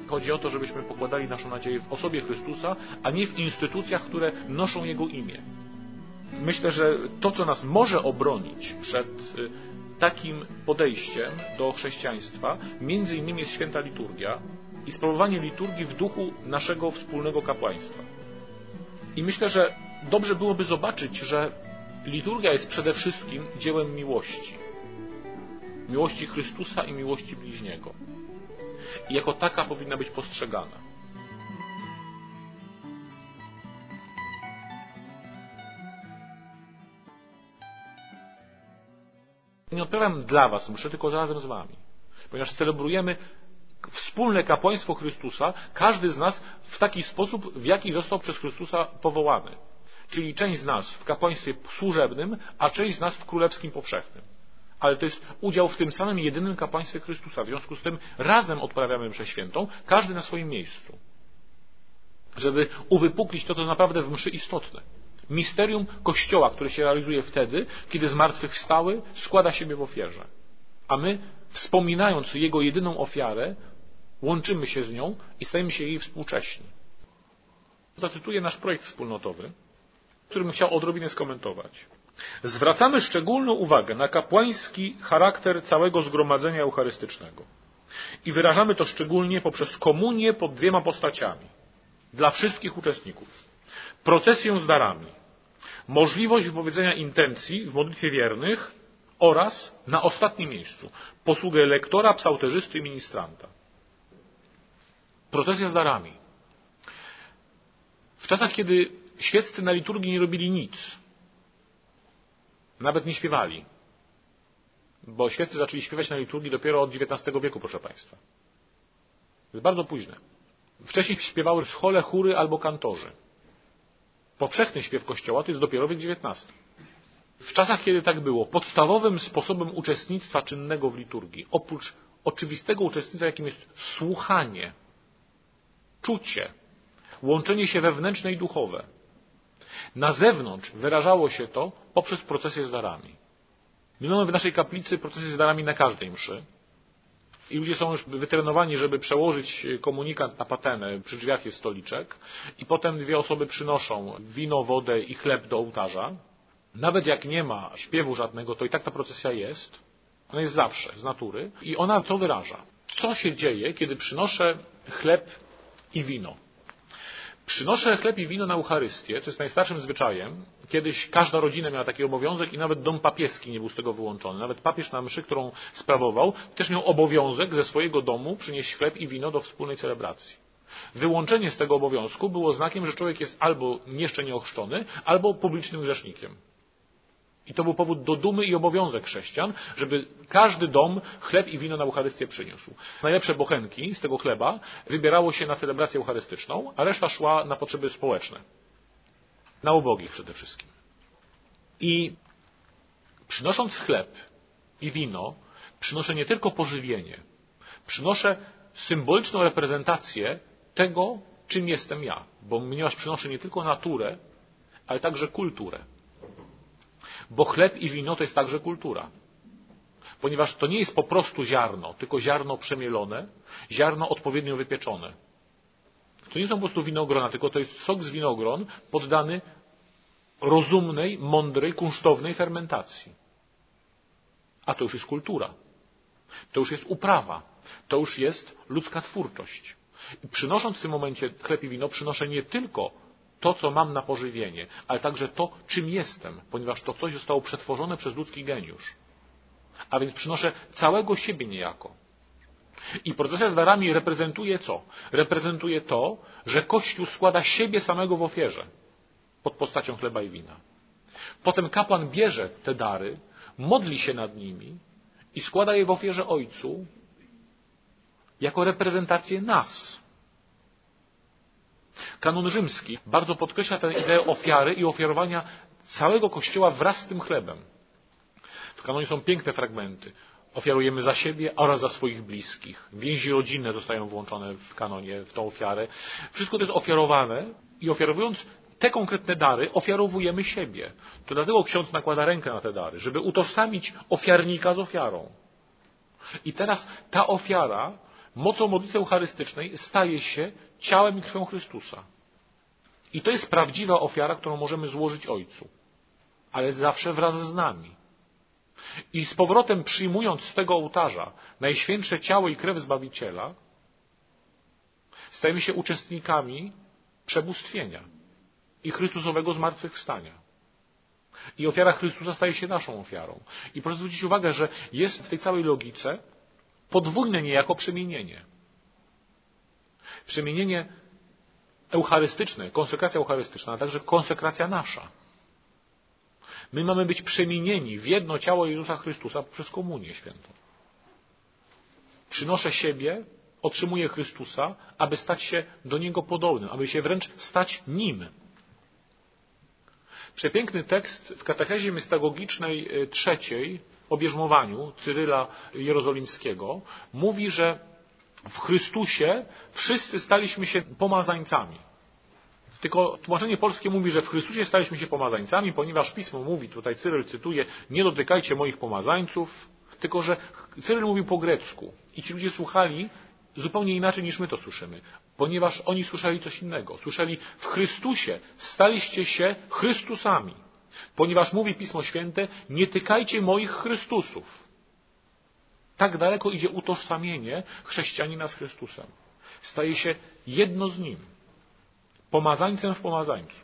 Chodzi o to, żebyśmy pokładali naszą nadzieję w osobie Chrystusa, a nie w instytucjach, które noszą Jego imię. Myślę, że to, co nas może obronić przed takim podejściem do chrześcijaństwa, między innymi jest święta liturgia i sprawowanie liturgii w duchu naszego wspólnego kapłaństwa. I myślę, że dobrze byłoby zobaczyć, że liturgia jest przede wszystkim dziełem miłości. Miłości Chrystusa i miłości bliźniego. I jako taka powinna być postrzegana. Nie odprawiam dla was mszy, tylko razem z wami. Ponieważ celebrujemy wspólne kapłaństwo Chrystusa, każdy z nas w taki sposób, w jaki został przez Chrystusa powołany. Czyli część z nas w kapłaństwie służebnym, a część z nas w królewskim powszechnym. Ale to jest udział w tym samym jedynym kapłaństwie Chrystusa. W związku z tym razem odprawiamy mszę świętą, każdy na swoim miejscu. Żeby uwypuklić to naprawdę w mszy istotne. Misterium Kościoła, które się realizuje wtedy, kiedy zmartwychwstały, składa siebie w ofierze. A my, wspominając Jego jedyną ofiarę, łączymy się z nią i stajemy się jej współcześni. Zacytuję nasz projekt wspólnotowy, który bym chciał odrobinę skomentować. Zwracamy szczególną uwagę na kapłański charakter całego zgromadzenia eucharystycznego. I wyrażamy to szczególnie poprzez komunię pod dwiema postaciami. Dla wszystkich uczestników. Procesję z darami. Możliwość wypowiedzenia intencji w modlitwie wiernych oraz, na ostatnim miejscu, posługę lektora, psałterzysty i ministranta. Procesja z darami. W czasach, kiedy świeccy na liturgii nie robili nic, nawet nie śpiewali, bo świeccy zaczęli śpiewać na liturgii dopiero od XIX wieku, proszę Państwa. To jest bardzo późne. Wcześniej śpiewały w schole chóry albo kantorzy. Powszechny śpiew Kościoła to jest dopiero wiek XIX. W czasach, kiedy tak było, podstawowym sposobem uczestnictwa czynnego w liturgii, oprócz oczywistego uczestnictwa, jakim jest słuchanie, czucie, łączenie się wewnętrzne i duchowe, na zewnątrz wyrażało się to poprzez procesję z darami. My mamy w naszej kaplicy procesję z darami na każdej mszy. I ludzie są już wytrenowani, żeby przełożyć komunikat na patenę. Przy drzwiach jest stoliczek. I potem dwie osoby przynoszą wino, wodę i chleb do ołtarza. Nawet jak nie ma śpiewu żadnego, to i tak ta procesja jest. Ona jest zawsze, z natury. I ona co wyraża? Co się dzieje, kiedy przynoszę chleb i wino? Przynoszę chleb i wino na Eucharystię, co jest najstarszym zwyczajem. Kiedyś każda rodzina miała taki obowiązek i nawet dom papieski nie był z tego wyłączony. Nawet papież na mszy, którą sprawował, też miał obowiązek ze swojego domu przynieść chleb i wino do wspólnej celebracji. Wyłączenie z tego obowiązku było znakiem, że człowiek jest albo jeszcze nieochrzczony, albo publicznym grzesznikiem. I to był powód do dumy i obowiązek chrześcijan, żeby każdy dom chleb i wino na Eucharystię przyniósł. Najlepsze bochenki z tego chleba wybierało się na celebrację eucharystyczną, a reszta szła na potrzeby społeczne. Na ubogich przede wszystkim. I przynosząc chleb i wino, przynoszę nie tylko pożywienie, przynoszę symboliczną reprezentację tego, czym jestem ja. Bo ponieważ przynoszę nie tylko naturę, ale także kulturę. Bo chleb i wino to jest także kultura. Ponieważ to nie jest po prostu ziarno, tylko ziarno przemielone, ziarno odpowiednio wypieczone. To nie są po prostu winogrona, tylko to jest sok z winogron poddany rozumnej, mądrej, kunsztownej fermentacji. A to już jest kultura. To już jest uprawa. To już jest ludzka twórczość. I przynosząc w tym momencie chleb i wino, przynoszę nie tylko to, co mam na pożywienie, ale także to, czym jestem, ponieważ to coś zostało przetworzone przez ludzki geniusz. A więc przynoszę całego siebie niejako. I procesja z darami reprezentuje co? Reprezentuje to, że Kościół składa siebie samego w ofierze pod postacią chleba i wina. Potem kapłan bierze te dary, modli się nad nimi i składa je w ofierze Ojcu jako reprezentację nas. Kanon rzymski bardzo podkreśla tę ideę ofiary i ofiarowania całego Kościoła wraz z tym chlebem. W kanonie są piękne fragmenty. Ofiarujemy za siebie oraz za swoich bliskich. Więzi rodzinne zostają włączone w kanonie, w tą ofiarę. Wszystko to jest ofiarowane i ofiarowując te konkretne dary, ofiarowujemy siebie. To dlatego ksiądz nakłada rękę na te dary, żeby utożsamić ofiarnika z ofiarą. I teraz ta ofiara mocą modlitwy eucharystycznej staje się ciałem i krwią Chrystusa. I to jest prawdziwa ofiara, którą możemy złożyć Ojcu, ale zawsze wraz z nami. I z powrotem przyjmując z tego ołtarza najświętsze ciało i krew Zbawiciela, stajemy się uczestnikami przebóstwienia i Chrystusowego zmartwychwstania. I ofiara Chrystusa staje się naszą ofiarą. I proszę zwrócić uwagę, że jest w tej całej logice podwójne niejako przemienienie. Przemienienie eucharystyczne, konsekracja eucharystyczna, a także konsekracja nasza. My mamy być przemienieni w jedno ciało Jezusa Chrystusa przez komunię świętą. Przynoszę siebie, otrzymuję Chrystusa, aby stać się do Niego podobnym, aby się wręcz stać Nim. Przepiękny tekst w katechezie mystagogicznej trzeciej o bierzmowaniu Cyryla Jerozolimskiego mówi, że w Chrystusie wszyscy staliśmy się pomazańcami. Tylko tłumaczenie polskie mówi, że w Chrystusie staliśmy się pomazańcami, ponieważ Pismo mówi, tutaj Cyryl cytuje, nie dotykajcie moich pomazańców, tylko że Cyryl mówił po grecku i ci ludzie słuchali zupełnie inaczej niż my to słyszymy, ponieważ oni słyszeli coś innego. Słyszeli, w Chrystusie staliście się Chrystusami, ponieważ mówi Pismo Święte, nie tykajcie moich Chrystusów. Tak daleko idzie utożsamienie chrześcijanina z Chrystusem. Staje się jedno z Nim. Pomazańcem w pomazańcu.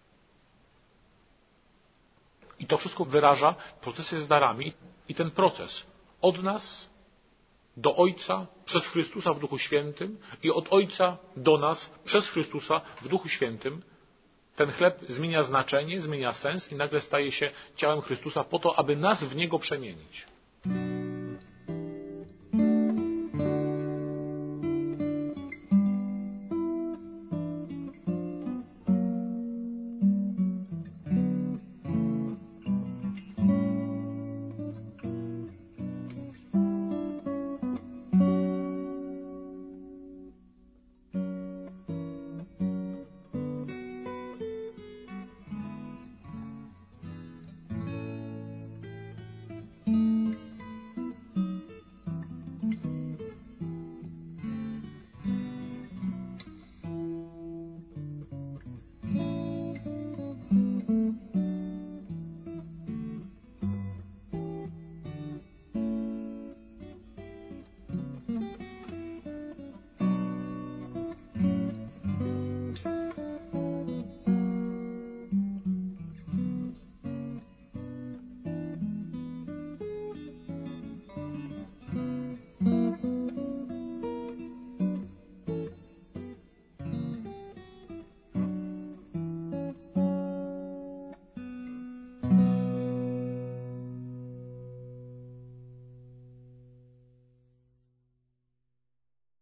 I to wszystko wyraża procesy z darami i ten proces od nas do Ojca przez Chrystusa w Duchu Świętym i od Ojca do nas przez Chrystusa w Duchu Świętym. Ten chleb zmienia znaczenie, zmienia sens i nagle staje się ciałem Chrystusa po to, aby nas w Niego przemienić.